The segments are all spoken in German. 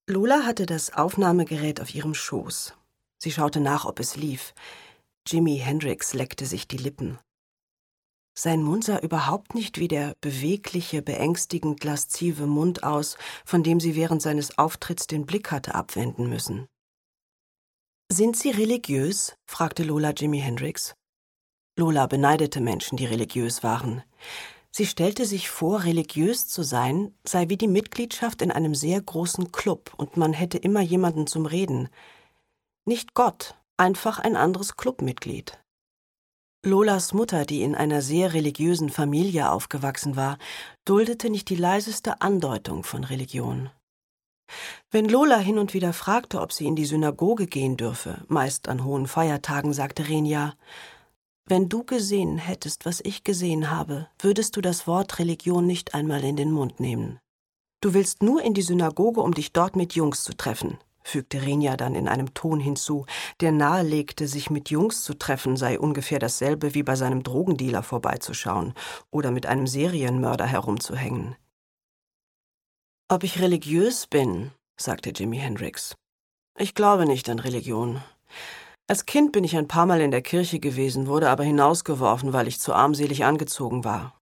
Lola hatte das Aufnahmegerät auf ihrem Schoß. Sie schaute nach, ob es lief. Jimi Hendrix leckte sich die Lippen. Sein Mund sah überhaupt nicht wie der bewegliche, beängstigend laszive Mund aus, von dem sie während seines Auftritts den Blick hatte abwenden müssen. »Sind Sie religiös?« fragte Lola Jimi Hendrix. Lola beneidete Menschen, die religiös waren. Sie stellte sich vor, religiös zu sein, sei wie die Mitgliedschaft in einem sehr großen Club und man hätte immer jemanden zum Reden. Nicht Gott, einfach ein anderes Clubmitglied. Lolas Mutter, die in einer sehr religiösen Familie aufgewachsen war, duldete nicht die leiseste Andeutung von Religion. Wenn Lola hin und wieder fragte, ob sie in die Synagoge gehen dürfe, meist an hohen Feiertagen, sagte Renia: »Wenn du gesehen hättest, was ich gesehen habe, würdest du das Wort Religion nicht einmal in den Mund nehmen. Du willst nur in die Synagoge, um dich dort mit Jungs zu treffen«, fügte Renia dann in einem Ton hinzu, der nahelegte, sich mit Jungs zu treffen sei ungefähr dasselbe wie bei seinem Drogendealer vorbeizuschauen oder mit einem Serienmörder herumzuhängen. »Ob ich religiös bin«, sagte Jimi Hendrix. »Ich glaube nicht an Religion. Als Kind bin ich ein paar Mal in der Kirche gewesen, wurde aber hinausgeworfen, weil ich zu armselig angezogen war.«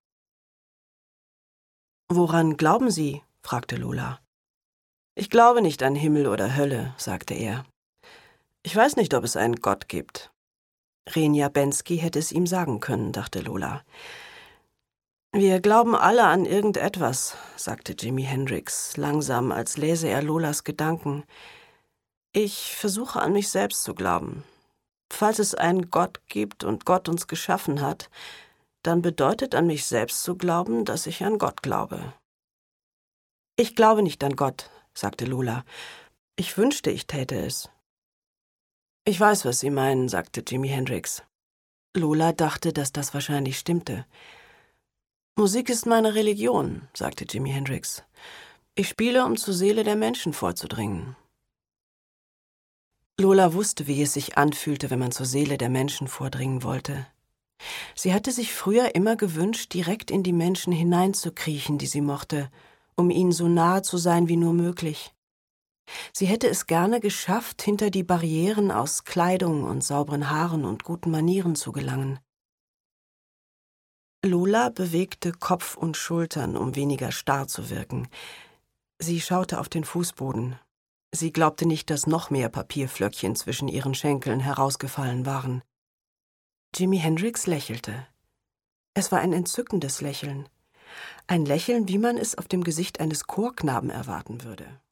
»Woran glauben Sie?« fragte Lola. »Ich glaube nicht an Himmel oder Hölle«, sagte er. »Ich weiß nicht, ob es einen Gott gibt.« Renia Bensky hätte es ihm sagen können, dachte Lola. »Wir glauben alle an irgendetwas«, sagte Jimi Hendrix, langsam, als läse er Lolas Gedanken. »Ich versuche an mich selbst zu glauben. Falls es einen Gott gibt und Gott uns geschaffen hat, dann bedeutet an mich selbst zu glauben, dass ich an Gott glaube.« »Ich glaube nicht an Gott«, sagte Lola. »Ich wünschte, ich täte es.« »Ich weiß, was Sie meinen«, sagte Jimi Hendrix. Lola dachte, dass das wahrscheinlich stimmte. »Musik ist meine Religion«, sagte Jimi Hendrix. »Ich spiele, um zur Seele der Menschen vorzudringen.« Lola wusste, wie es sich anfühlte, wenn man zur Seele der Menschen vordringen wollte. Sie hatte sich früher immer gewünscht, direkt in die Menschen hineinzukriechen, die sie mochte, um ihnen so nahe zu sein wie nur möglich. Sie hätte es gerne geschafft, hinter die Barrieren aus Kleidung und sauberen Haaren und guten Manieren zu gelangen. Lola bewegte Kopf und Schultern, um weniger starr zu wirken. Sie schaute auf den Fußboden. Sie glaubte nicht, dass noch mehr Papierflöckchen zwischen ihren Schenkeln herausgefallen waren. Jimi Hendrix lächelte. Es war ein entzückendes Lächeln. Ein Lächeln, wie man es auf dem Gesicht eines Chorknaben erwarten würde.